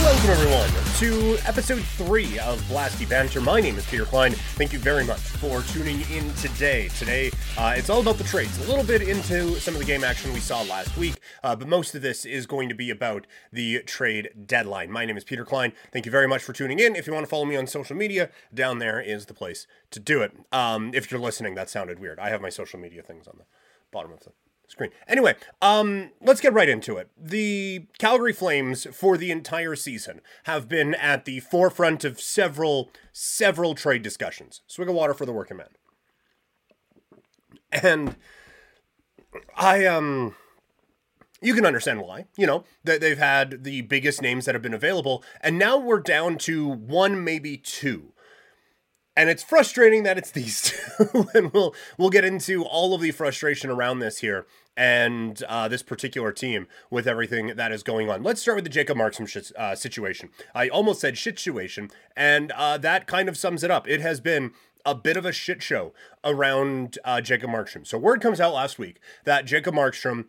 Welcome, everyone, to episode 3 of Blasty Banter. My name is Peter Klein. Thank you very much for tuning in today. Today, it's all about the trades. A little bit into some of the game action we saw last week, but most of this is going to be about the trade deadline. My name is Peter Klein. Thank you very much for tuning in. If you want to follow me on social media, down there is the place to do it. If you're listening, that sounded weird. I have my social media things on the bottom of the screen. Anyway, let's get right into it. The Calgary Flames for the entire season have been at the forefront of several trade discussions. Swig of water for the working man. And you can understand why, that they've had the biggest names that have been available, and now we're down to one, maybe two. And it's frustrating that it's these two, and we'll get into all of the frustration around this here and this particular team with everything that is going on. Let's start with the Jacob Markstrom situation. I almost said shit-situation, and that kind of sums it up. It has been a bit of a shit show around Jacob Markstrom. So word comes out last week that Jacob Markstrom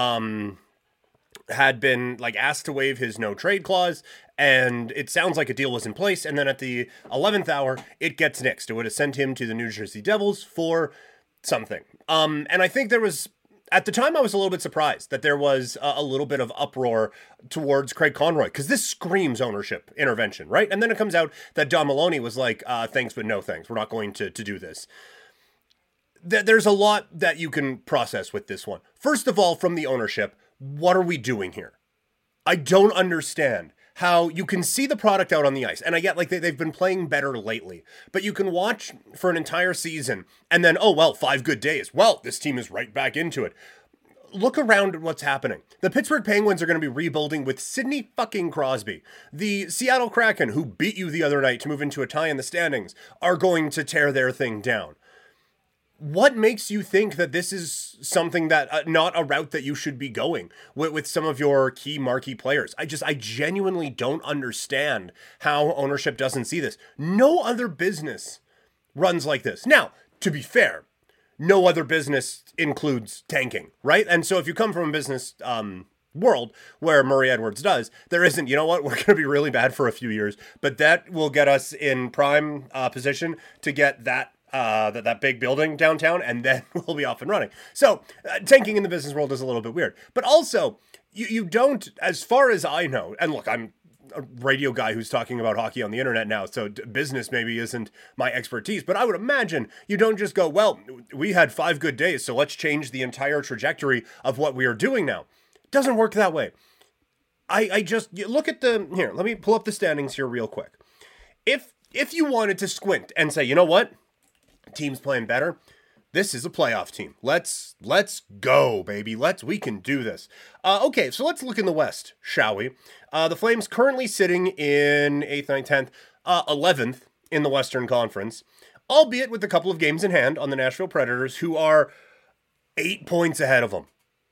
had been asked to waive his no trade clause, and it sounds like a deal was in place, and then at the 11th hour it gets nixed. It would have sent him to the New Jersey Devils for something. And I think there was, at the time I was a little bit surprised that there was a little bit of uproar towards Craig Conroy, because this screams ownership intervention, right? And then it comes out that Don Maloney was like, thanks but no thanks, we're not going to do this. There's a lot that you can process with this one. First of all, from the ownership, what are we doing here? I don't understand how you can see the product out on the ice. And I get they've been playing better lately, but you can watch for an entire season and then, 5 good days. Well, this team is right back into it. Look around at what's happening. The Pittsburgh Penguins are going to be rebuilding with Sidney fucking Crosby. The Seattle Kraken, who beat you the other night to move into a tie in the standings, are going to tear their thing down. What makes you think that this is something that, not a route that you should be going with some of your key marquee players? I genuinely don't understand how ownership doesn't see this. No other business runs like this. Now, to be fair, no other business includes tanking, right? And so if you come from a business world where Murray Edwards does, there isn't, we're going to be really bad for a few years, but that will get us in prime position to get that big building downtown, and then we'll be off and running. So tanking in the business world is a little bit weird, but also you don't, as far as I know, and look, I'm a radio guy who's talking about hockey on the internet now, so business maybe isn't my expertise, but I would imagine you don't just go, well, we had 5 good days, so let's change the entire trajectory of what we are doing now. It doesn't work that way. I just look at here, let me pull up the standings here real quick. If you wanted to squint and say, you know what? Team's playing better. This is a playoff team. Let's go, baby. We can do this. Okay, so let's look in the West, shall we? The Flames currently sitting in 8th, 9th, 10th, 11th in the Western Conference, albeit with a couple of games in hand on the Nashville Predators, who are 8 points ahead of them.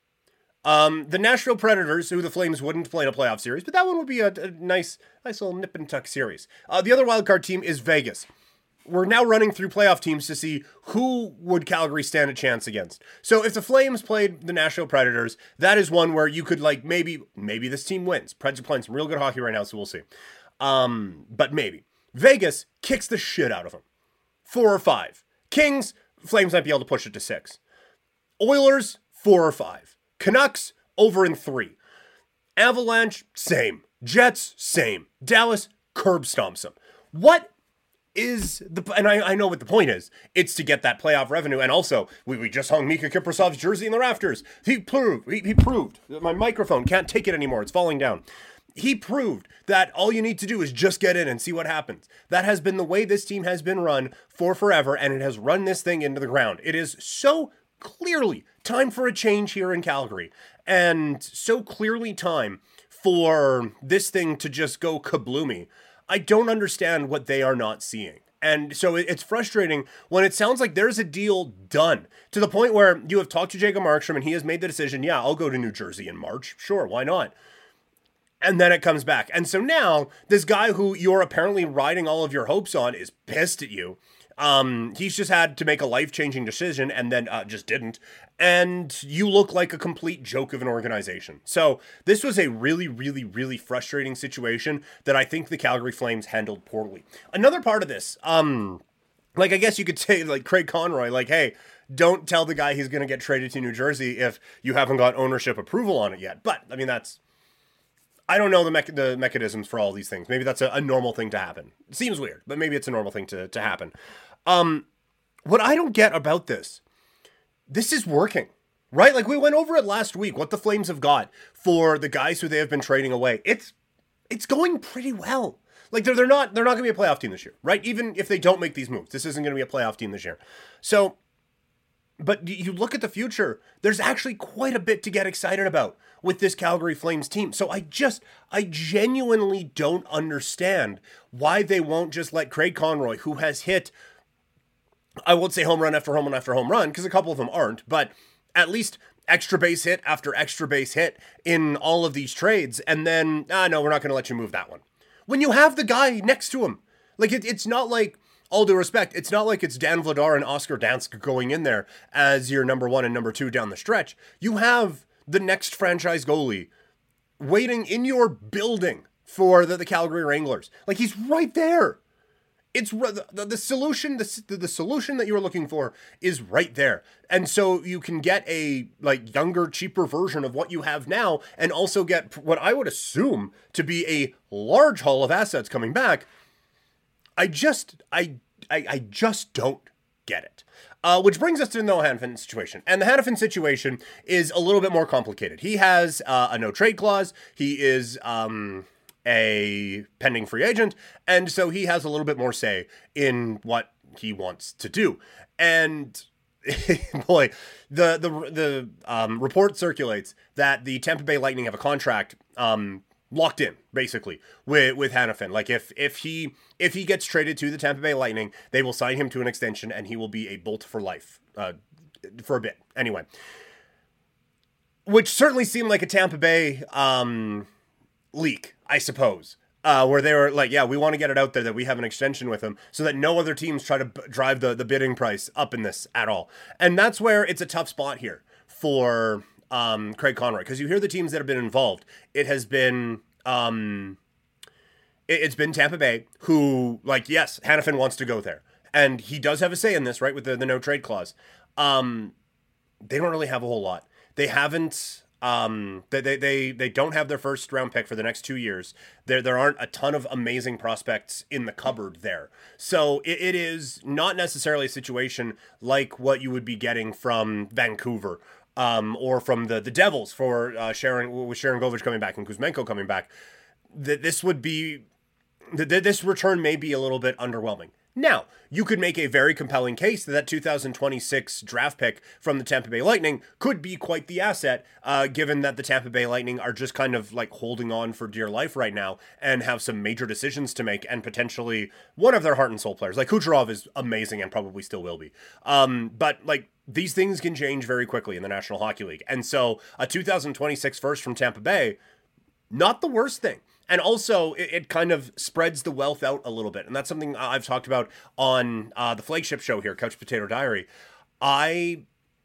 The Nashville Predators, who the Flames wouldn't play in a playoff series, but that one would be a nice little nip and tuck series. The other wildcard team is Vegas. We're now running through playoff teams to see who would Calgary stand a chance against. So if the Flames played the Nashville Predators, that is one where you could maybe this team wins. Preds are playing some real good hockey right now, so we'll see. But maybe. Vegas kicks the shit out of them. 4 or 5. Kings, Flames might be able to push it to 6. Oilers, 4 or 5. Canucks, over in 3. Avalanche, same. Jets, same. Dallas, curb stomps them. What is and I know what the point is. It's to get that playoff revenue, and also we just hung Mika Kiprasov's jersey in the rafters. He proved my microphone can't take it anymore. It's falling down. He proved that all you need to do is just get in and see what happens. That has been the way this team has been run for forever, and it has run this thing into the ground. It is so clearly time for a change here in Calgary, and so clearly time for this thing to just go kabloomy. I don't understand what they are not seeing. And so it's frustrating when it sounds like there's a deal done to the point where you have talked to Jacob Markstrom and he has made the decision, yeah, I'll go to New Jersey in March. Sure, why not? And then it comes back. And so now this guy who you're apparently riding all of your hopes on is pissed at you. He's just had to make a life-changing decision and then just didn't. And you look like a complete joke of an organization. So this was a really, really, really frustrating situation that I think the Calgary Flames handled poorly. Another part of this, like, I guess you could say, like, Craig Conroy, like, hey, don't tell the guy he's going to get traded to New Jersey if you haven't got ownership approval on it yet. But, I mean, I don't know the mechanisms for all these things. Maybe that's a normal thing to happen. It seems weird, but maybe it's a normal thing to happen. What I don't get about this is working, right? Like, we went over it last week, what the Flames have got for the guys who they have been trading away. It's going pretty well. Like, they're not going to be a playoff team this year, right? Even if they don't make these moves, this isn't going to be a playoff team this year. So, but you look at the future, there's actually quite a bit to get excited about with this Calgary Flames team. So I genuinely don't understand why they won't just let Craig Conroy, who has hit, I won't say home run after home run after home run, because a couple of them aren't, but at least extra base hit after extra base hit in all of these trades, and then, no, we're not going to let you move that one. When you have the guy next to him. Like, it's not like, all due respect, it's not like it's Dan Vladar and Oscar Dansk going in there as your number 1 and number 2 down the stretch. You have the next franchise goalie waiting in your building for the Calgary Wranglers. Like, he's right there. It's the solution, the solution that you were looking for is right there. And so you can get a, like, younger, cheaper version of what you have now, and also get what I would assume to be a large haul of assets coming back. I just don't get it. Which brings us to the Noah Hanifin situation. And the Hanifin situation is a little bit more complicated. He has a no-trade clause. He is a pending free agent. And so he has a little bit more say in what he wants to do. And boy, the report circulates that the Tampa Bay Lightning have a contract locked in, basically, with Hanifin. Like, if he gets traded to the Tampa Bay Lightning, they will sign him to an extension, and he will be a Bolt for life, for a bit. Anyway, which certainly seemed like a Tampa Bay leak, I suppose, where they were like, yeah, we want to get it out there that we have an extension with him, so that no other teams try to drive the bidding price up in this at all. And that's where it's a tough spot here for Craig Conroy, because you hear the teams that have been involved. It has been it's been Tampa Bay, who, like, yes, Hanifin wants to go there, and he does have a say in this, right, with the no trade clause. They don't really have a whole lot. They haven't. They don't have their first round pick for the next 2 years. There aren't a ton of amazing prospects in the cupboard there. So it is not necessarily a situation like what you would be getting from Vancouver, or from the Devils for Sharon Govich coming back and Kuzmenko coming back. This would be, this return may be a little bit underwhelming. Now, you could make a very compelling case that 2026 draft pick from the Tampa Bay Lightning could be quite the asset, given that the Tampa Bay Lightning are just kind of like holding on for dear life right now and have some major decisions to make, and potentially one of their heart and soul players. Like, Kucherov is amazing and probably still will be. But, like, these things can change very quickly in the National Hockey League. And so a 2026 first from Tampa Bay, not the worst thing. And also, it kind of spreads the wealth out a little bit. And that's something I've talked about on the flagship show here, Couch Potato Diary. I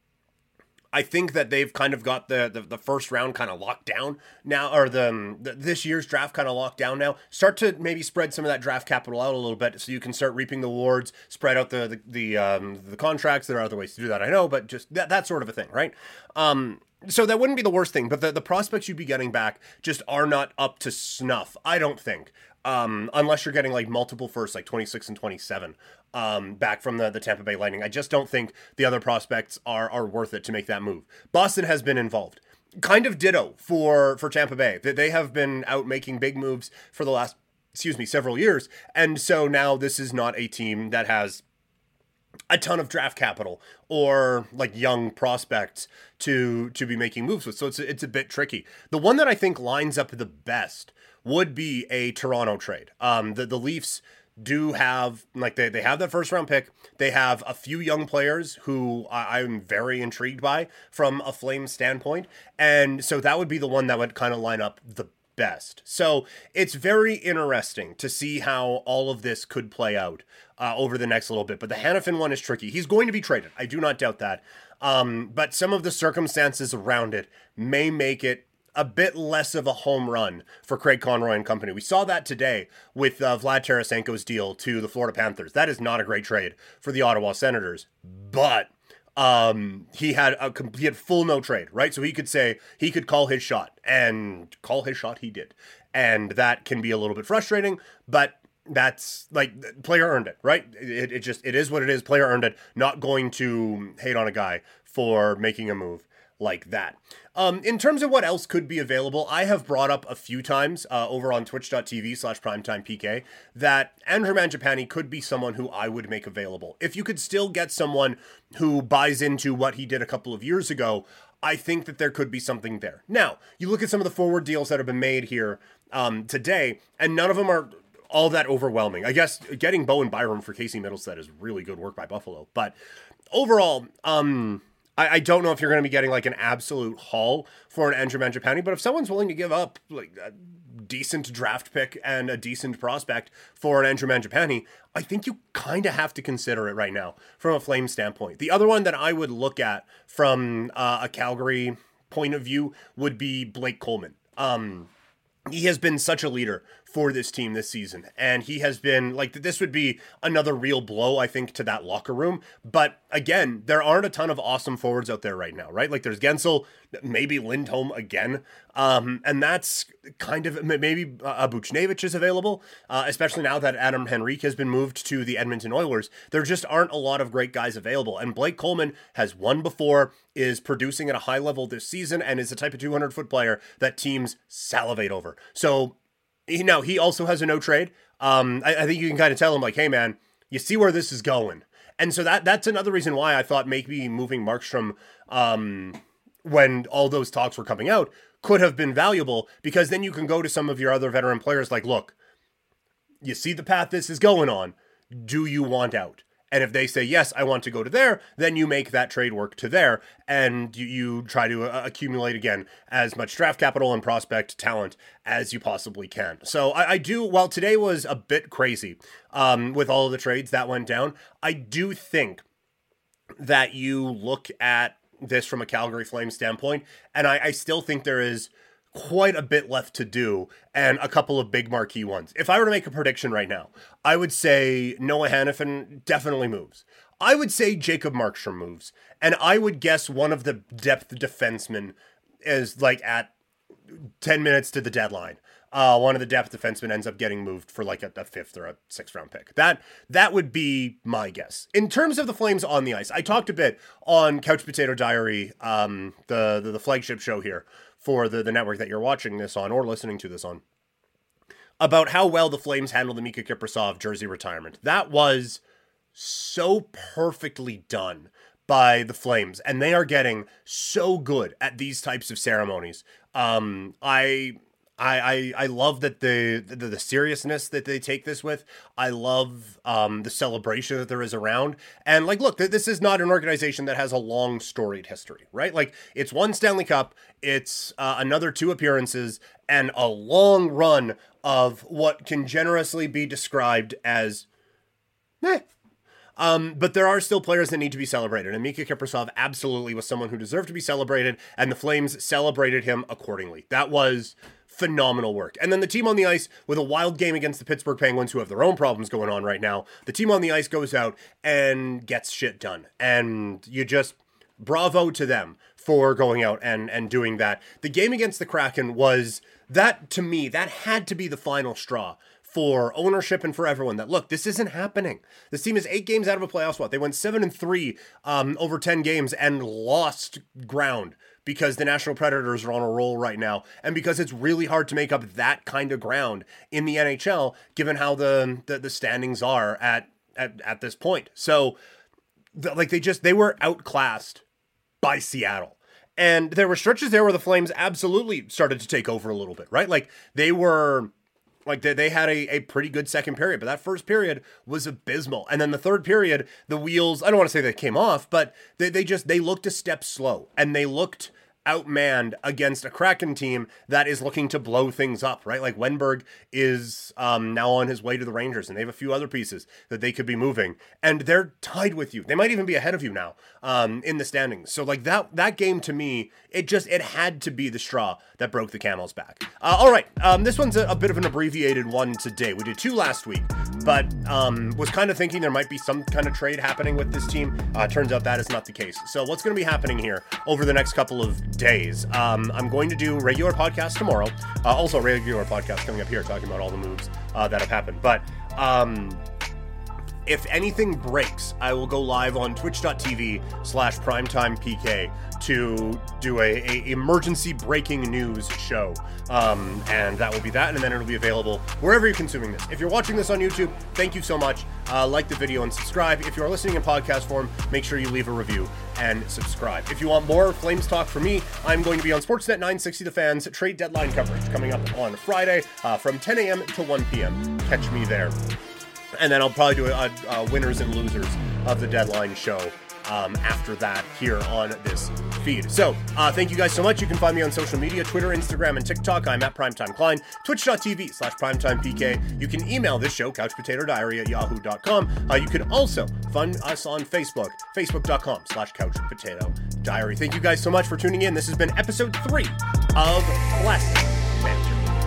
think that they've kind of got the first round kind of locked down now, or this year's draft kind of locked down now. Start to maybe spread some of that draft capital out a little bit, so you can start reaping the rewards, spread out the contracts. There are other ways to do that, I know, but just that sort of a thing, right? So that wouldn't be the worst thing, but the prospects you'd be getting back just are not up to snuff, I don't think. Unless you're getting, like, multiple firsts, like 26 and 27, back from the Tampa Bay Lightning. I just don't think the other prospects are worth it to make that move. Boston has been involved. Kind of ditto for Tampa Bay. They have been out making big moves for the last, several years. And so now this is not a team that has a ton of draft capital or, like, young prospects to be making moves with. So it's a bit tricky. The one that I think lines up the best would be a Toronto trade. The Leafs do have, like, they have that first round pick. They have a few young players who I'm very intrigued by from a Flames standpoint. And so that would be the one that would kind of line up the best. So it's very interesting to see how all of this could play out over the next little bit. But the Hanifin one is tricky. He's going to be traded. I do not doubt that. But some of the circumstances around it may make it a bit less of a home run for Craig Conroy and company. We saw that today with Vlad Tarasenko's deal to the Florida Panthers. That is not a great trade for the Ottawa Senators, but he had full no trade, right? So he could call his shot, and call his shot he did. And that can be a little bit frustrating, but that's like, player earned it, right? It is what it is. Player earned it. Not going to hate on a guy for making a move like that. In terms of what else could be available, I have brought up a few times over on twitch.tv/primetimepk that Andrew Mangiapane could be someone who I would make available. If you could still get someone who buys into what he did a couple of years ago, I think that there could be something there. Now, you look at some of the forward deals that have been made here today, and none of them are all that overwhelming. I guess getting Bowen Byram for Casey Middlestead is really good work by Buffalo. But overall, I don't know if you're going to be getting like an absolute haul for an Andrew Mangiapane, but if someone's willing to give up like a decent draft pick and a decent prospect for an Andrew Mangiapane, I think you kind of have to consider it right now from a Flame standpoint. The other one that I would look at from a Calgary point of view would be Blake Coleman. He has been such a leader for this team this season, and he has been like, this would be another real blow, I think, to that locker room. But again, there aren't a ton of awesome forwards out there right now, right? Like there's Gensel, maybe Lindholm again, and that's kind of, maybe Buchnevich is available, especially now that Adam Henrique has been moved to the Edmonton Oilers. There just aren't a lot of great guys available, and Blake Coleman has won before, is producing at a high level this season, and is the type of 200-foot player that teams salivate over. So he also has a no trade. I think you can kind of tell him like, hey man, you see where this is going. And so that's another reason why I thought maybe moving Markstrom when all those talks were coming out could have been valuable, because then you can go to some of your other veteran players like, look, you see the path this is going on. Do you want out? And if they say, yes, I want to go to there, then you make that trade work to there, and you try to accumulate, again, as much draft capital and prospect talent as you possibly can. So I do, while today was a bit crazy with all of the trades that went down, I do think that you look at this from a Calgary Flames standpoint, and I still think there is quite a bit left to do, and a couple of big marquee ones. If I were to make a prediction right now, I would say Noah Hanifin definitely moves. I would say Jacob Markstrom moves, and I would guess one of the depth defensemen is like at 10 minutes to the deadline. One of the depth defensemen ends up getting moved for like a fifth or a sixth round pick. That would be my guess. In terms of the Flames on the ice, I talked a bit on Couch Potato Diary, the flagship show here for the network that you're watching this on or listening to this on, about how well the Flames handled the Mika Kiprasov jersey retirement. That was so perfectly done by the Flames, and they are getting so good at these types of ceremonies. I love that the seriousness that they take this with. I love the celebration that there is around. And like, look, this is not an organization that has a long storied history, right? Like, it's one Stanley Cup, it's another 2 appearances, and a long run of what can generously be described as meh. But there are still players that need to be celebrated, and Mika Kiprasov absolutely was someone who deserved to be celebrated, and the Flames celebrated him accordingly. That was phenomenal work. And then the team on the ice, with a wild game against the Pittsburgh Penguins, who have their own problems going on right now, the team on the ice goes out and gets shit done. And you just, bravo to them for going out and doing that. The game against the Kraken was, that to me, that had to be the final straw for ownership and for everyone, that look, this isn't happening. This team is 8 games out of a playoff spot. They went 7-3 over 10 games and lost ground because the Nashville Predators are on a roll right now, and because it's really hard to make up that kind of ground in the NHL, given how the standings are at this point. So, they were outclassed by Seattle. And there were stretches there where the Flames absolutely started to take over a little bit, right? Like, they were... they had a pretty good second period, but that first period was abysmal. And then the third period, the wheels, I don't want to say they came off, but they looked a step slow. And they looked outmanned against a Kraken team that is looking to blow things up, right? Like Wenberg is now on his way to the Rangers, and they have a few other pieces that they could be moving, and they're tied with you. They might even be ahead of you now in the standings. So like that game to me, it had to be the straw that broke the camel's back. All right, this one's a bit of an abbreviated one today. We did 2 last week, but was kind of thinking there might be some kind of trade happening with this team. Turns out that is not the case. So what's going to be happening here over the next couple of days? I'm going to do regular podcast tomorrow. Also regular podcast coming up here talking about all the moves that have happened. But if anything breaks, I will go live on twitch.tv/primetimepk to do a emergency breaking news show. And that will be that, and then it'll be available wherever you're consuming this. If you're watching this on YouTube, thank you so much. Like the video and subscribe. If you are listening in podcast form, make sure you leave a review and subscribe. If you want more Flames talk from me, I'm going to be on Sportsnet 960 The Fans trade deadline coverage coming up on Friday from 10 a.m. to 1 p.m. Catch me there. And then I'll probably do a winners and losers of the deadline show after that here on this feed. So, thank you guys so much. You can find me on social media, Twitter, Instagram, and TikTok. I'm at Primetime Klein, twitch.tv/primetimepk. You can email this show, couchpotatodiary@yahoo.com. You can also find us on Facebook, facebook.com/couchpotatodiary. Thank you guys so much for tuning in. This has been episode 3 of Blessed Banter.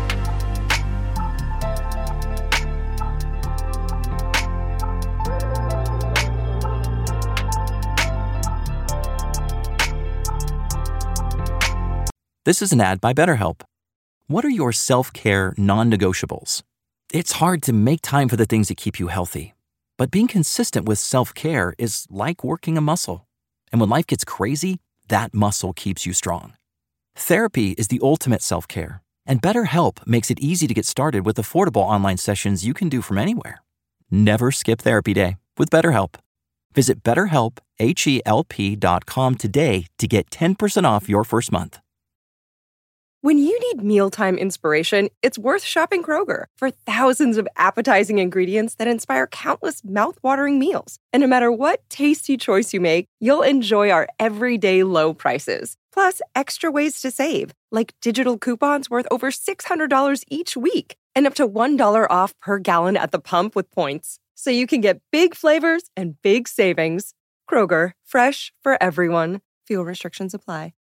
This is an ad by BetterHelp. What are your self-care non-negotiables? It's hard to make time for the things that keep you healthy, but being consistent with self-care is like working a muscle. And when life gets crazy, that muscle keeps you strong. Therapy is the ultimate self-care, and BetterHelp makes it easy to get started with affordable online sessions you can do from anywhere. Never skip therapy day with BetterHelp. Visit BetterHelp.com today to get 10% off your first month. When you need mealtime inspiration, it's worth shopping Kroger for thousands of appetizing ingredients that inspire countless mouth-watering meals. And no matter what tasty choice you make, you'll enjoy our everyday low prices. Plus, extra ways to save, like digital coupons worth over $600 each week and up to $1 off per gallon at the pump with points. So you can get big flavors and big savings. Kroger, fresh for everyone. Fuel restrictions apply.